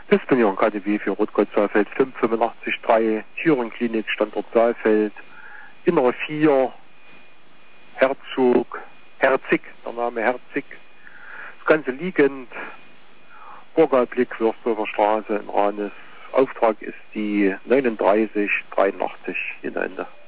Disponieren KDW für Rot-Gold-Saalfeld 585-3, Thüringen-Klinik, Standort Saalfeld, Innere 4, Herzig, der Name Herzig, das Ganze liegend, Burgalblick, Würsdorfer Straße in Ranis. Auftrag ist die 3983 in Ende.